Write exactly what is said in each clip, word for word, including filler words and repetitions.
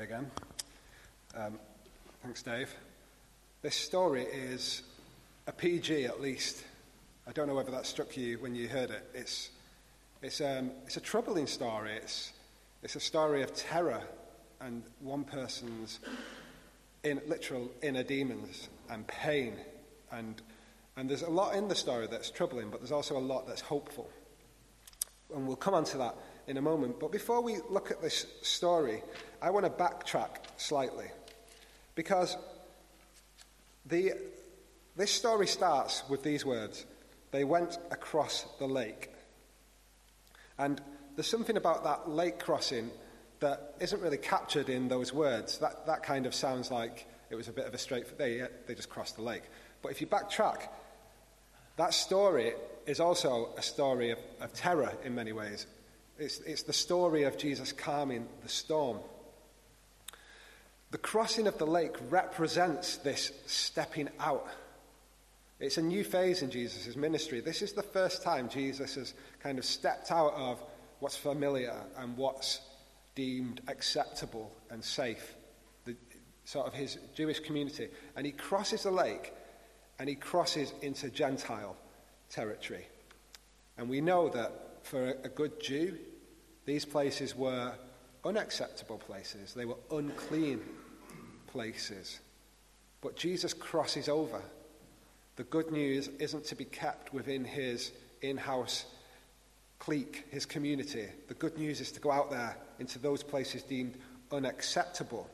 pray again. Um, thanks, Dave. This story is a P G at least. I don't know whether that struck you when you heard it. It's it's um, it's a troubling story. It's it's a story of terror and one person's in literal inner demons and pain, and and there's a lot in the story that's troubling, but there's also a lot that's hopeful. And we'll come on to that in a moment. But before we look at this story, I want to backtrack slightly, because the this story starts with these words: they went across the lake. And there's something about that lake crossing that isn't really captured in those words. That that kind of sounds like it was a bit of a straight, they, they just crossed the lake. But if you backtrack, that story is also a story of, of terror in many ways. It's, it's the story of Jesus calming the storm. The crossing of the lake represents this stepping out. It's a new phase in Jesus' ministry. This is the first time Jesus has kind of stepped out of what's familiar and what's deemed acceptable and safe, the sort of his Jewish community. And he crosses the lake, and he crosses into Gentile territory. And we know that for a good Jew, these places were unacceptable places. They were unclean places. But Jesus crosses over. The good news isn't to be kept within his in-house clique, his community. The good news is to go out there into those places deemed unacceptable.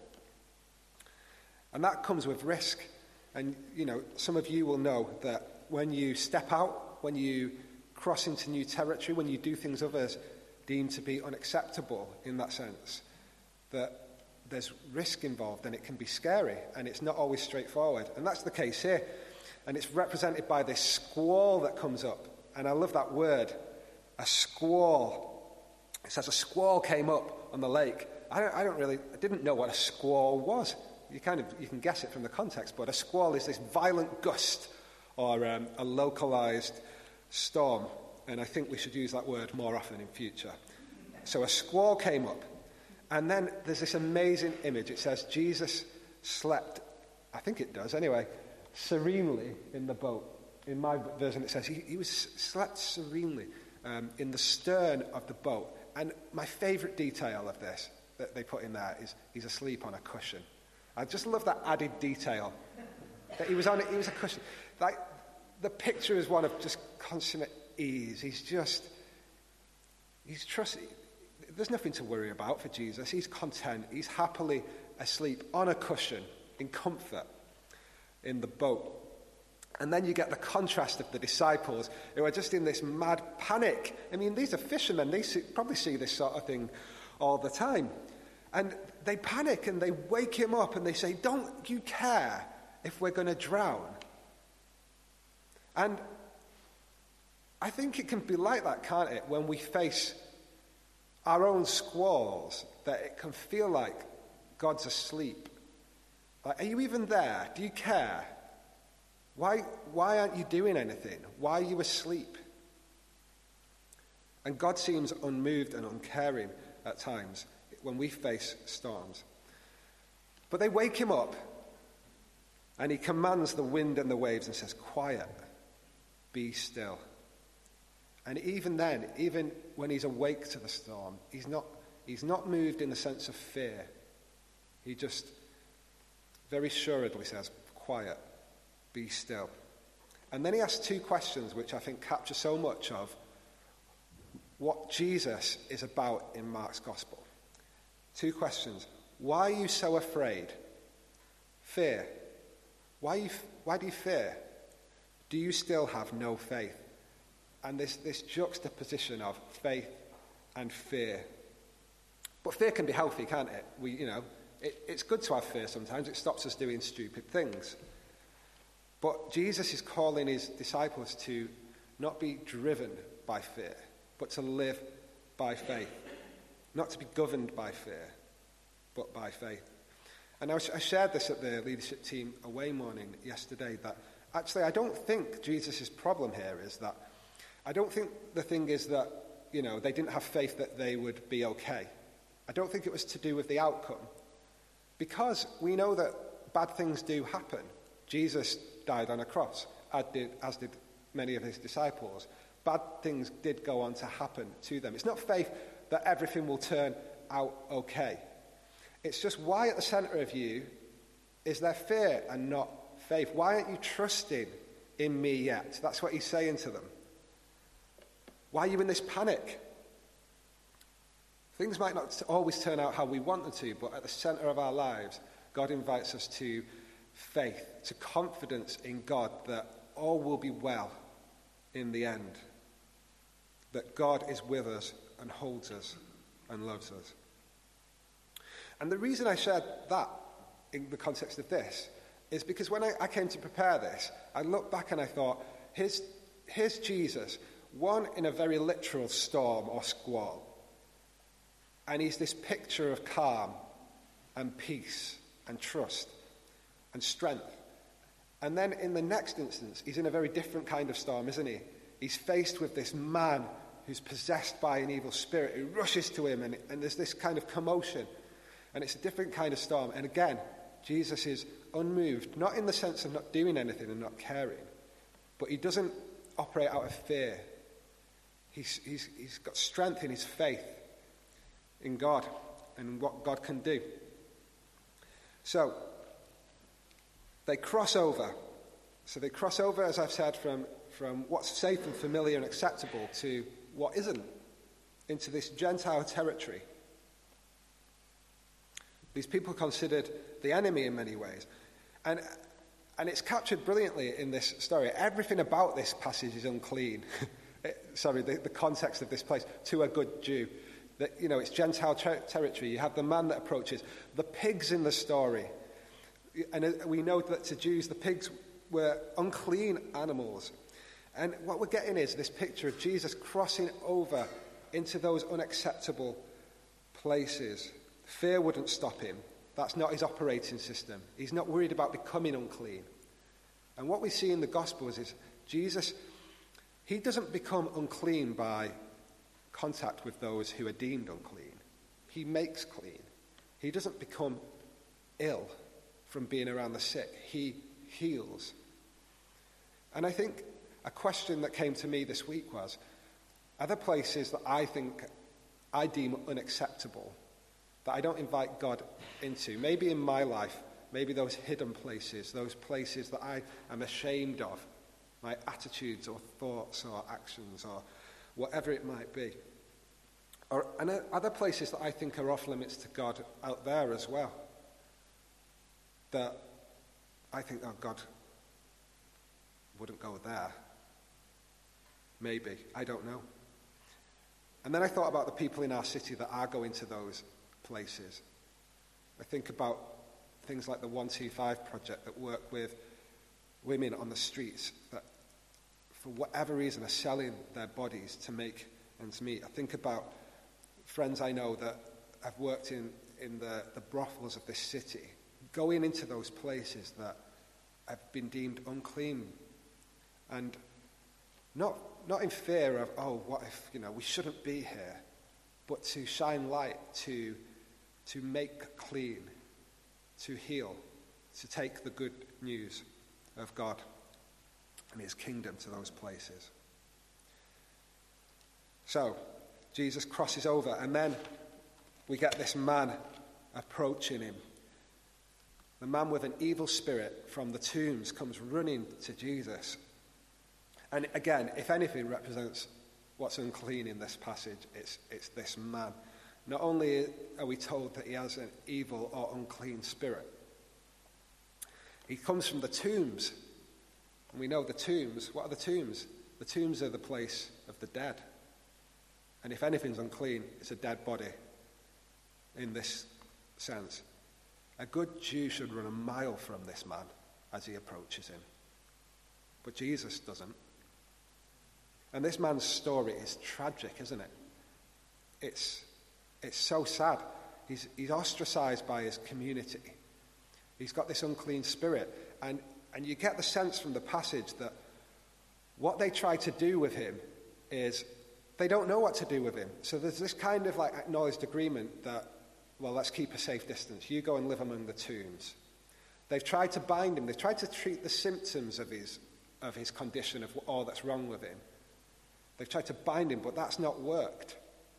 And that comes with risk. And, you know, some of you will know that when you step out, when you cross into new territory, when you do things others deem to be unacceptable in that sense, that there's risk involved and it can be scary and it's not always straightforward. And that's the case here. And it's represented by this squall that comes up. And I love that word, a squall. It says a squall came up on the lake. I don't, I don't really, I didn't know what a squall was. You kind of, you can guess it from the context, but a squall is this violent gust or um, a localized storm. And I think we should use that word more often in future. So a squall came up. And then there's this amazing image. It says Jesus slept, I think it does anyway, serenely in the boat. In my version it says he, he was slept serenely um, in the stern of the boat. And my favorite detail of this that they put in there is he's asleep on a cushion. I just love that added detail that he was on it. He was a cushion. Like the picture is one of just consummate ease. He's just he's trusting. There's nothing to worry about for Jesus. He's content. He's happily asleep on a cushion in comfort in the boat. And then you get the contrast of the disciples who are just in this mad panic. I mean, these are fishermen. They see, probably see this sort of thing all the time. And they panic and they wake him up and they say, "Don't you care if we're going to drown?" And I think it can be like that, can't it, when we face our own squalls, that it can feel like God's asleep. Like, are you even there? Do you care? Why, why aren't you doing anything? Why are you asleep? And God seems unmoved and uncaring at times when we face storms. But they wake him up, and he commands the wind and the waves and says, "Quiet, be still." And even then, even when he's awake to the storm, he's not, he's not moved in the sense of fear. He just very assuredly says, "Quiet, be still." And then he asks two questions which I think capture so much of what Jesus is about in Mark's gospel. Two questions. Why are you so afraid? Fear. Why, you, why do you fear? Do you still have no faith? And this, this juxtaposition of faith and fear. But fear can be healthy, can't it? We, you know, it, it's good to have fear sometimes. It stops us doing stupid things. But Jesus is calling his disciples to not be driven by fear, but to live by faith. Not to be governed by fear, but by faith. And I, was, I shared this at the leadership team away morning yesterday, that actually I don't think Jesus' problem here is that, I don't think the thing is that, you know, they didn't have faith that they would be okay. I don't think it was to do with the outcome. Because we know that bad things do happen. Jesus died on a cross, as did, as did many of his disciples. Bad things did go on to happen to them. It's not faith that everything will turn out okay. It's just, why at the center of you is there fear and not faith? Why aren't you trusting in me yet? That's what he's saying to them. Why are you in this panic? Things might not always turn out how we want them to, but at the center of our lives, God invites us to faith, to confidence in God that all will be well in the end. That God is with us and holds us and loves us. And the reason I shared that in the context of this is because when I, I came to prepare this, I looked back and I thought, here's, here's Jesus, one in a very literal storm or squall. And he's this picture of calm and peace and trust and strength. And then in the next instance, he's in a very different kind of storm, isn't he? He's faced with this man who's possessed by an evil spirit who rushes to him, and, and there's this kind of commotion. And it's a different kind of storm. And again, Jesus is unmoved, not in the sense of not doing anything and not caring, but he doesn't operate out of fear. He's, he's, he's got strength in his faith in God and what God can do. So, they cross over. So they cross over, as I've said, from, from what's safe and familiar and acceptable to what isn't, into this Gentile territory. These people considered the enemy in many ways. And, and it's captured brilliantly in this story. Everything about this passage is unclean. Sorry, the, the context of this place, to a good Jew. That, you know, it's Gentile ter- territory. You have the man that approaches. The pigs in the story. And we know that to Jews, the pigs were unclean animals. And what we're getting is this picture of Jesus crossing over into those unacceptable places. Fear wouldn't stop him. That's not his operating system. He's not worried about becoming unclean. And what we see in the Gospels is Jesus, he doesn't become unclean by contact with those who are deemed unclean. He makes clean. He doesn't become ill from being around the sick. He heals. And I think a question that came to me this week was, are there places that I think I deem unacceptable, that I don't invite God into? Maybe in my life, maybe those hidden places, those places that I am ashamed of, my attitudes or thoughts or actions or whatever it might be. Or, and other places that I think are off limits to God out there as well. That I think, oh, God wouldn't go there. Maybe. I don't know. And then I thought about the people in our city that are going to those places. I think about things like the one two five Project that work with women on the streets that, for whatever reason, are selling their bodies to make ends meet. I think about friends I know that have worked in, in the, the brothels of this city, going into those places that have been deemed unclean, and not not in fear of, oh, what if, you know, we shouldn't be here, but to shine light, to to make clean, to heal, to take the good news of God and his kingdom to those places. So, Jesus crosses over, and then we get this man approaching him. The man with an evil spirit from the tombs comes running to Jesus. And again, if anything represents what's unclean in this passage, it's, it's this man. Not only are we told that he has an evil or unclean spirit, he comes from the tombs. And we know the tombs. What are the tombs? The tombs are the place of the dead. And if anything's unclean, it's a dead body in this sense. A good Jew should run a mile from this man as he approaches him. But Jesus doesn't. And this man's story is tragic, isn't it? It's it's so sad. He's he's ostracized by his community. He's got this unclean spirit. And, and you get the sense from the passage that what they try to do with him is they don't know what to do with him. So there's this kind of like acknowledged agreement that well, let's keep a safe distance. You go and live among the tombs. They've tried to bind him. They've tried to treat the symptoms of his, of his condition, of all that's wrong with him. They've tried to bind him, but that's not worked.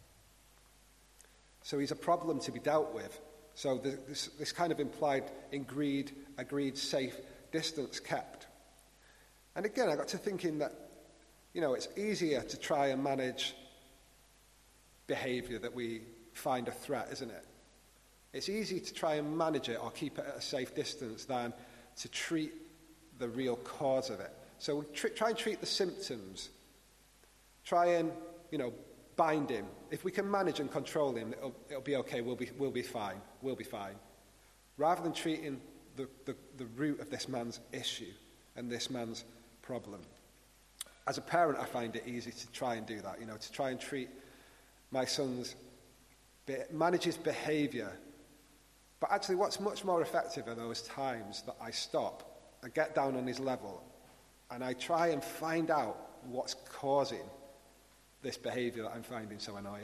So he's a problem to be dealt with. So this, this kind of implied, agreed, agreed safe distance kept. And again, I got to thinking that, you know, it's easier to try and manage behavior that we find a threat, isn't it? It's easy to try and manage it or keep it at a safe distance than to treat the real cause of it. So we tr- try and treat the symptoms. Try and, you know, bind him. If we can manage and control him, it'll, it'll be okay. We'll be, we'll be fine. We'll be fine. Rather than treating the, the, the root of this man's issue and this man's problem. As a parent, I find it easy to try and do that, you know, to try and treat my son's, manage his behavior. But actually, what's much more effective are those times that I stop, I get down on his level, and I try and find out what's causing this behavior that I'm finding so annoying.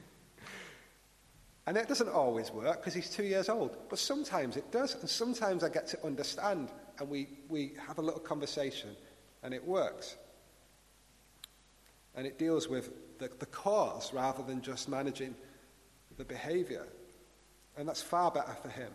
And it doesn't always work because he's two years old, but sometimes it does, and sometimes I get to understand, and we, we have a little conversation, and it works. And it deals with the, the cause rather than just managing the behavior. And that's far better for him.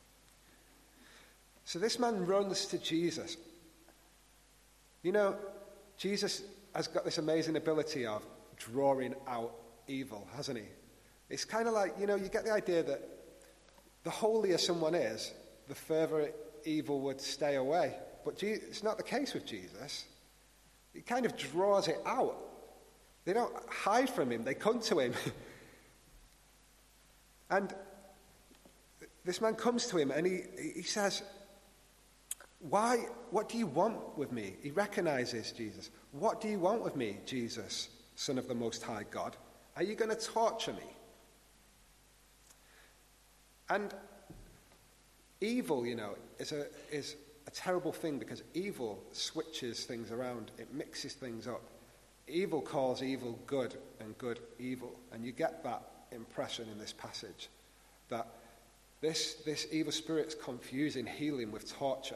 So this man runs to Jesus. You know, Jesus has got this amazing ability of drawing out evil, hasn't he? It's kind of like, you know, you get the idea that the holier someone is, the further evil would stay away. But Je- it's not the case with Jesus. He kind of draws it out. They don't hide from him. They come to him. And this man comes to him and he, he says, why, what do you want with me? He recognizes Jesus. What do you want with me, Jesus, Son of the Most High God? Are you going to torture me? And evil, you know, is a, is a terrible thing because evil switches things around. It mixes things up. Evil calls evil good and good evil. And you get that impression in this passage that this, this evil spirit's confusing healing with torture.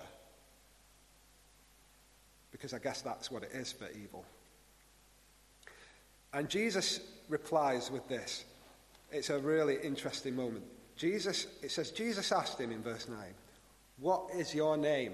Because I guess that's what it is for evil. And Jesus replies with this. It's a really interesting moment. Jesus, it says, Jesus asked him in verse nine, what is your name?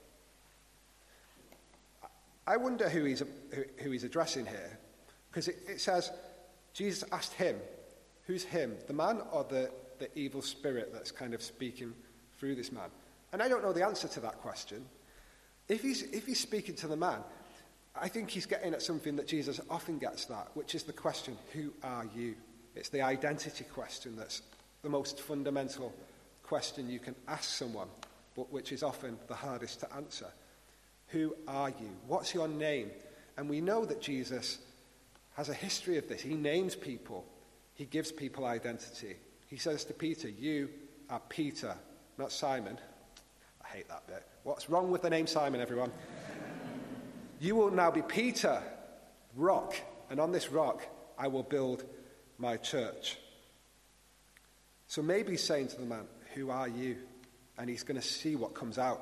I wonder who he's, who, who he's addressing here. Because it, it says, Jesus asked him. Who's him? The man or the, the evil spirit that's kind of speaking through this man? And I don't know the answer to that question. If he's, if he's speaking to the man, I think he's getting at something that Jesus often gets at, which is the question, who are you? It's the identity question that's the most fundamental question you can ask someone, but which is often the hardest to answer. Who are you? What's your name? And we know that Jesus has a history of this. He names people. He gives people identity. He says to Peter, you are Peter, not Simon. I hate that bit. What's wrong with the name Simon, everyone? You will now be Peter, rock, and on this rock I will build my church. So maybe he's saying to the man, who are you? And he's going to see what comes out.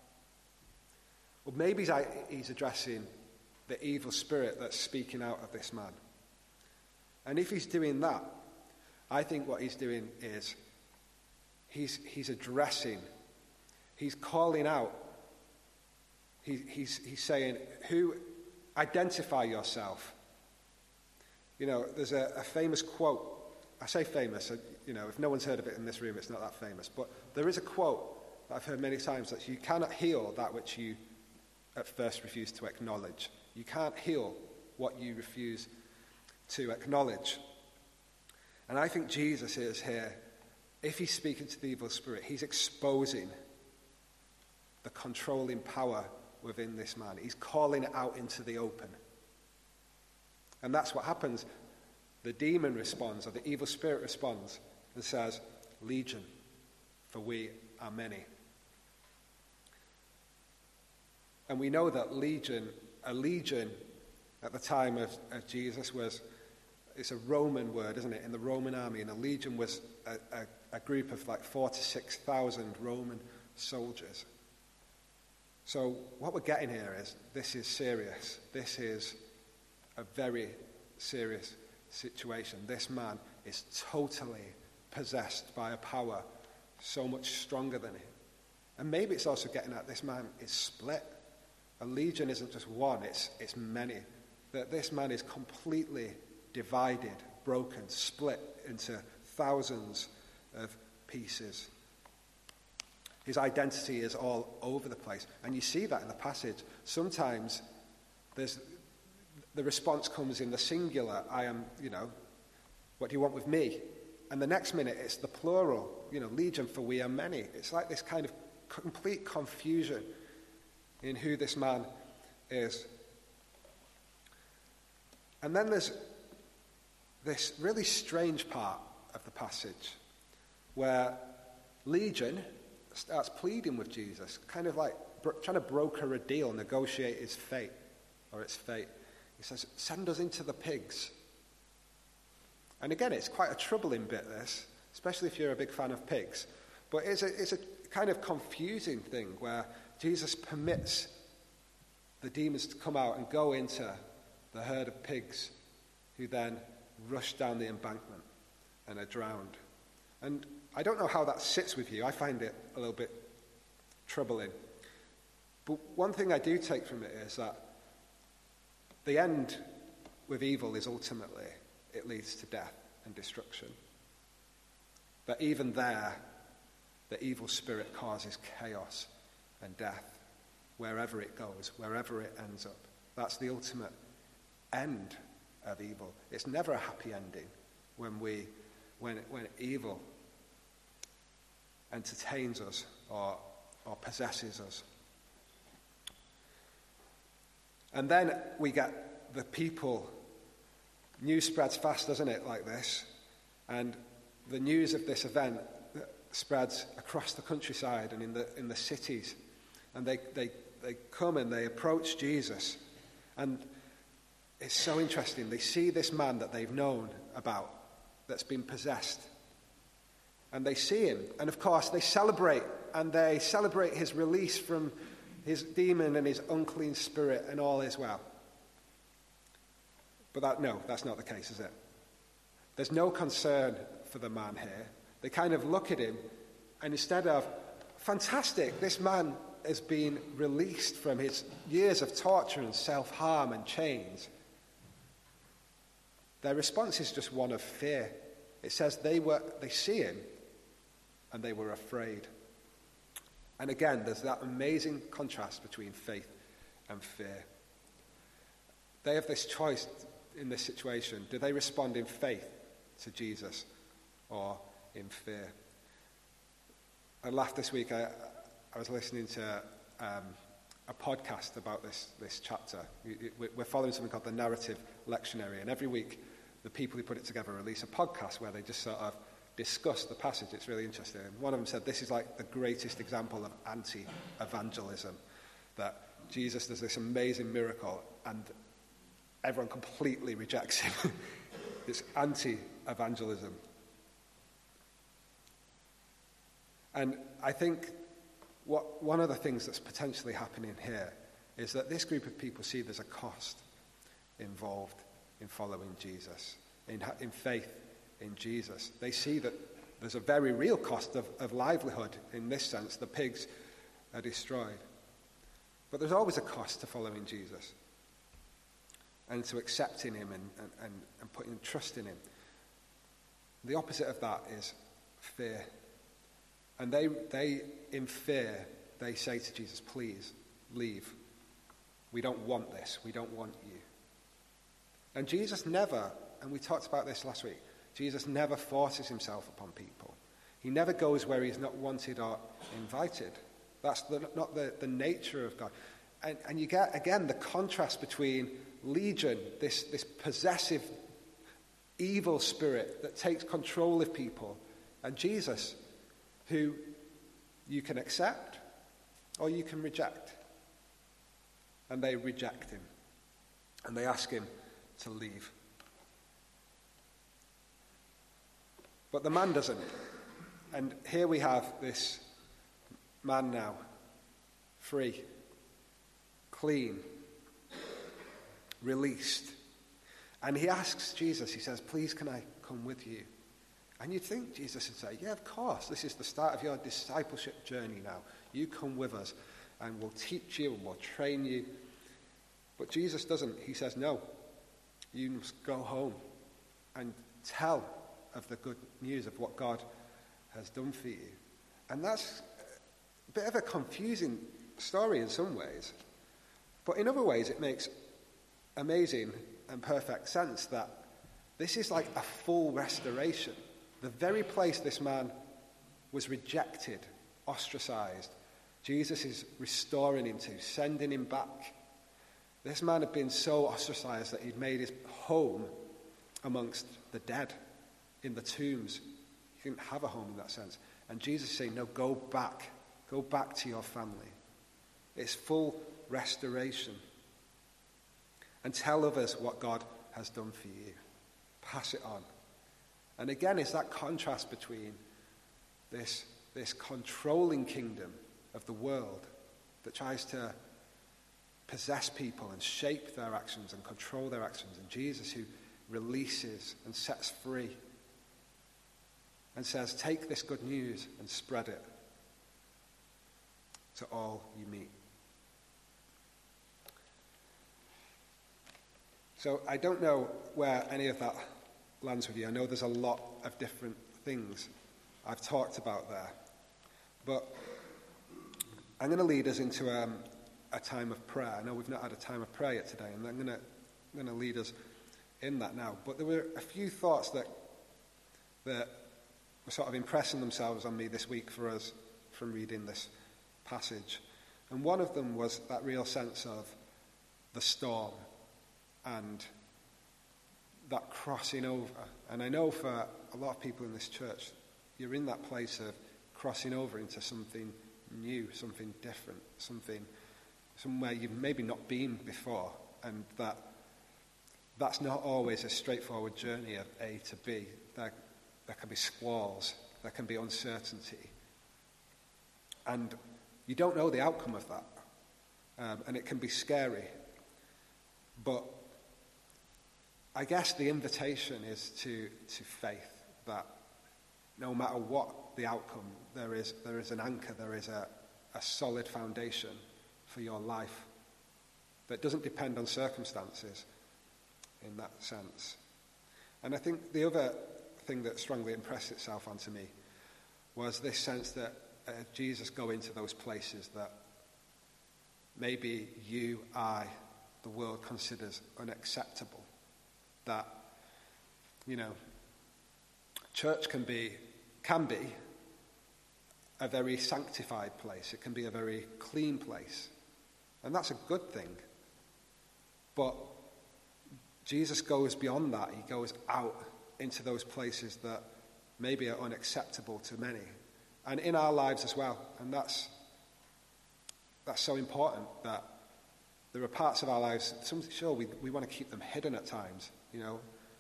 Or maybe he's addressing the evil spirit that's speaking out of this man. And if he's doing that, I think what he's doing is he's, he's addressing, he's calling out, he, he's, he's saying, who, identify yourself. You know, there's a, a famous quote. I say famous, you know, if no one's heard of it in this room, it's not that famous. But there is a quote that I've heard many times that you cannot heal that which you at first refuse to acknowledge. You can't heal what you refuse to acknowledge. And I think Jesus is here, if he's speaking to the evil spirit, he's exposing the controlling power within this man. He's calling it out into the open. And that's what happens. The demon responds, or the evil spirit responds, and says, Legion, for we are many. And we know that legion, a legion at the time of, of Jesus was, it's a Roman word, isn't it, in the Roman army, and a legion was a, a, a group of like four to six thousand Roman soldiers. So what we're getting here is this is serious. This is a very serious situation. This man is totally possessed by a power so much stronger than him. And maybe it's also getting at this man is split. A legion isn't just one, it's it's many. That this man is completely divided, broken, split into thousands of pieces. His identity is all over the place. And you see that in the passage. Sometimes there's the response comes in the singular, I am, you know, what do you want with me? And the next minute it's the plural, you know, legion, for we are many. It's like this kind of complete confusion in who this man is. And then there's this really strange part of the passage where Legion starts pleading with Jesus, kind of like bro- trying to broker a deal, negotiate his fate, or its fate. He says, send us into the pigs. And again, it's quite a troubling bit, this, especially if you're a big fan of pigs. But it's a, it's a kind of confusing thing where Jesus permits the demons to come out and go into the herd of pigs, who then rush down the embankment and are drowned. And I don't know how that sits with you. I find it a little bit troubling. But one thing I do take from it is that the end with evil is ultimately, it leads to death and destruction. But even there, the evil spirit causes chaos and death wherever it goes, wherever it ends up. That's the ultimate end of evil. It's never a happy ending when we, when when evil entertains us or or possesses us. And then we get the people. News spreads fast, doesn't it, like this? And the news of this event spreads across the countryside and in the in the cities. And they they they come and they approach Jesus. And it's so interesting. They see this man that they've known about, that's been possessed. And they see him. And of course, they celebrate. And they celebrate his release from his demon and his unclean spirit, and all is well. But that, no, that's not the case, is it? There's no concern for the man here. They kind of look at him, and instead of, fantastic, this man has been released from his years of torture and self-harm and chains, their response is just one of fear. It says they were they see him and they were afraid. And again, there's that amazing contrast between faith and fear. They have this choice in this situation. Do they respond in faith to Jesus or in fear? I laughed this week. I, I was listening to um, a podcast about this, this chapter. We're following something called the Narrative Lectionary, and every week the people who put it together release a podcast where they just sort of discuss the passage. It's really interesting. And one of them said this is like the greatest example of anti-evangelism, that Jesus does this amazing miracle and everyone completely rejects him. It's anti-evangelism. And I think what one of the things that's potentially happening here is that this group of people see there's a cost involved in following Jesus, in, in faith in Jesus. They see that there's a very real cost of, of livelihood. In this sense, the pigs are destroyed. But there's always a cost to following Jesus and to accepting him and, and, and, and putting trust in him. The opposite of that is fear. And they, they, in fear, they say to Jesus, please, leave. We don't want this. We don't want you. And Jesus never, and we talked about this last week, Jesus never forces himself upon people. He never goes where he's not wanted or invited. That's the, not the, the nature of God. And, and you get, again, the contrast between Legion, this, this possessive, evil spirit that takes control of people, and Jesus, who you can accept or you can reject. And they reject him. And they ask him to leave. But the man doesn't. And here we have this man now, free, clean, released. And he asks Jesus, he says, please can I come with you? And you'd think Jesus would say, yeah, of course, this is the start of your discipleship journey now. You come with us and we'll teach you and we'll train you. But Jesus doesn't. He says, no, you must go home and tell of the good news of what God has done for you. And that's a bit of a confusing story in some ways. But in other ways, it makes amazing and perfect sense that this is like a full restoration. The very place this man was rejected, ostracized, Jesus is restoring him to, sending him back. This man had been so ostracized that he'd made his home amongst the dead, in the tombs. He didn't have a home in that sense. And Jesus is saying, no, go back. Go back to your family. It's full restoration. And tell others what God has done for you. Pass it on. And again, it's that contrast between this, this controlling kingdom of the world that tries to possess people and shape their actions and control their actions, and Jesus who releases and sets free and says, take this good news and spread it to all you meet. So I don't know where any of that lands with you. I know there's a lot of different things I've talked about there. But I'm going to lead us into um, a time of prayer. I know we've not had a time of prayer yet today, and I'm going to, I'm going to lead us in that now. But there were a few thoughts that that were sort of impressing themselves on me this week for us from reading this passage. And one of them was that real sense of the storm and that crossing over. And I know for a lot of people in this church, you're in that place of crossing over into something new, something different, something somewhere you've maybe not been before, and that that's not always a straightforward journey of A to B. There, there can be squalls, there can be uncertainty, and you don't know the outcome of that, um, and it can be scary. But I guess the invitation is to, to faith, that no matter what the outcome, there is there is an anchor, there is a, a solid foundation for your life that doesn't depend on circumstances in that sense. And I think the other thing that strongly impressed itself onto me was this sense that uh, Jesus go into those places that maybe you, I, the world considers unacceptable. That, you know, church can be can be a very sanctified place. It can be a very clean place. And that's a good thing. But Jesus goes beyond that. He goes out into those places that maybe are unacceptable to many. And in our lives as well. And that's that's so important, that there are parts of our lives, some, sure, we, we want to keep them hidden at times, you know.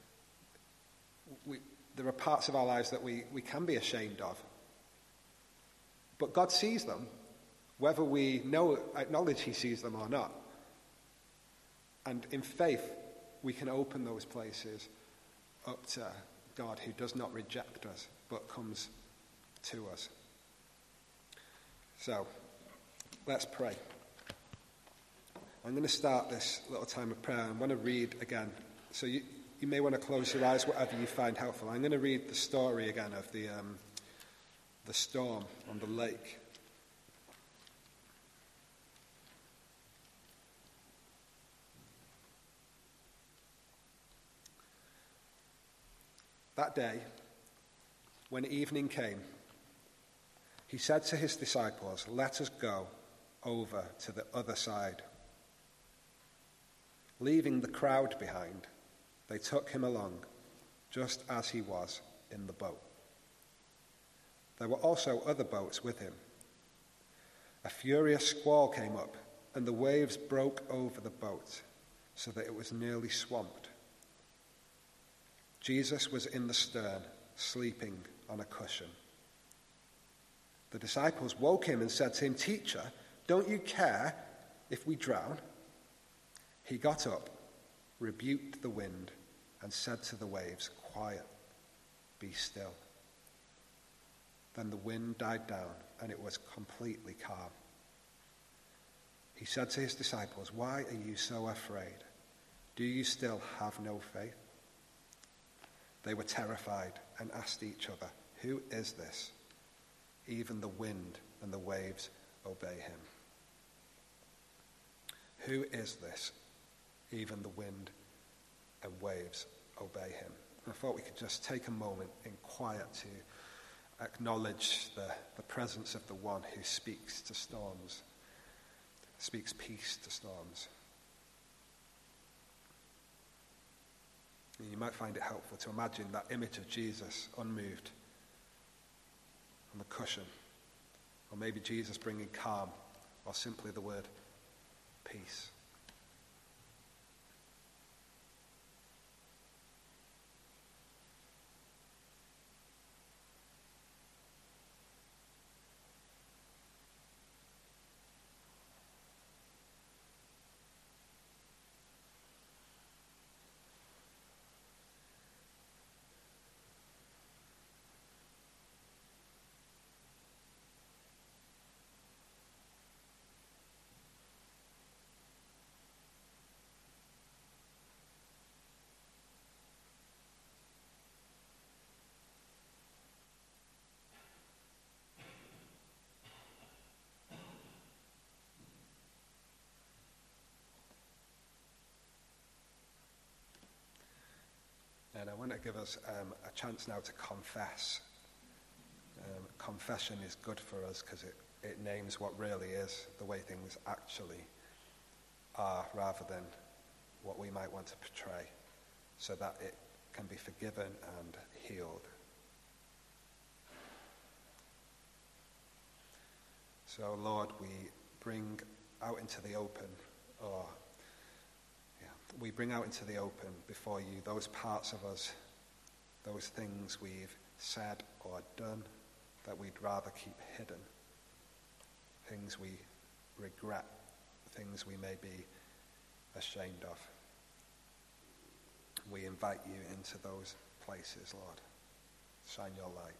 We, there are parts of our lives that we, we can be ashamed of. But God sees them, whether we know, acknowledge he sees them or not. And in faith, we can open those places up to God, who does not reject us, but comes to us. So, let's pray. I'm going to start this little time of prayer. I'm going to read again. So you, you may want to close your eyes, whatever you find helpful. I'm going to read the story again of the um, the storm on the lake. That day, when evening came, he said to his disciples, "Let us go over to the other side." Leaving the crowd behind, they took him along, just as he was in the boat. There were also other boats with him. A furious squall came up, and the waves broke over the boat, so that it was nearly swamped. Jesus was in the stern, sleeping on a cushion. The disciples woke him and said to him, "Teacher, don't you care if we drown?" He got up, rebuked the wind, and said to the waves, "Quiet, be still." Then the wind died down, and it was completely calm. He said to his disciples, "Why are you so afraid? Do you still have no faith?" They were terrified and asked each other, "Who is this? Even the wind and the waves obey him." Who is this? Even the wind and waves obey him. And I thought we could just take a moment in quiet to acknowledge the, the presence of the one who speaks to storms, speaks peace to storms. And you might find it helpful to imagine that image of Jesus unmoved on the cushion, or maybe Jesus bringing calm, or simply the word peace. And I want to give us um, a chance now to confess. Um, confession is good for us because it, it names what really is, the way things actually are, rather than what we might want to portray, so that it can be forgiven and healed. So, Lord, we bring out into the open, or we bring out into the open before you those parts of us, those things we've said or done that we'd rather keep hidden, things we regret, things we may be ashamed of. We invite you into those places, Lord. Shine your light.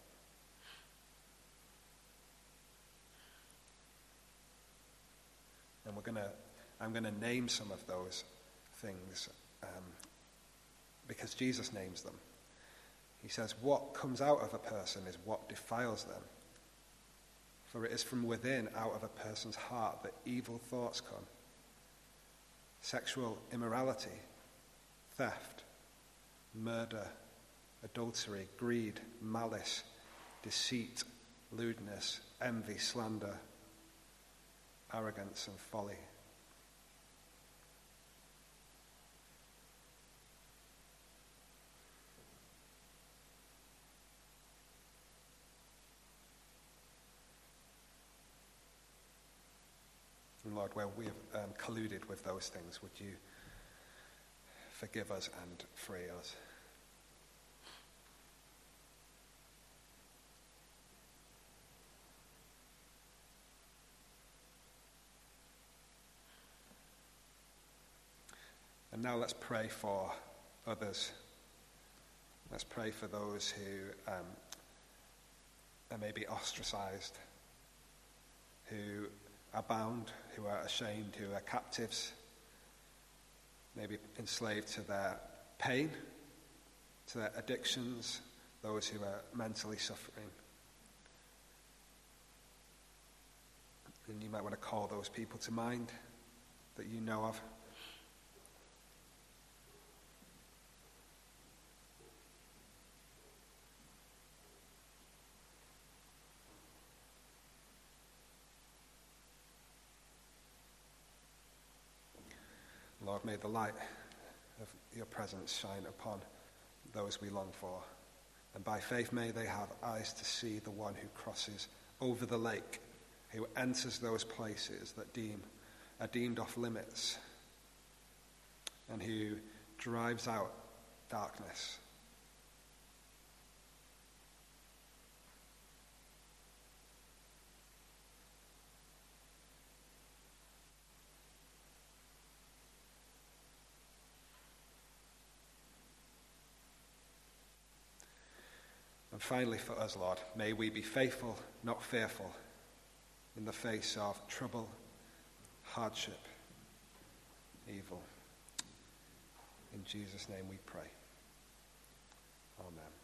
And we're gonna, I'm going to name some of those things um, because Jesus names them. He says, "What comes out of a person is what defiles them. For it is from within, out of a person's heart, that evil thoughts come. Sexual immorality, theft, murder, adultery, greed, malice, deceit, lewdness, envy, slander, arrogance, and folly." And Lord, where we have um, colluded with those things, would you forgive us and free us? And now let's pray for others. Let's pray for those who um, are maybe ostracized, who are bound, who are ashamed, who are captives, maybe enslaved to their pain, to their addictions, those who are mentally suffering. And you might want to call those people to mind that you know of. Lord, may the light of your presence shine upon those we long for. And by faith may they have eyes to see the one who crosses over the lake, who enters those places that deem are deemed off limits, and who drives out darkness. And finally for us, Lord, may we be faithful, not fearful, in the face of trouble, hardship, evil. In Jesus' name we pray. Amen.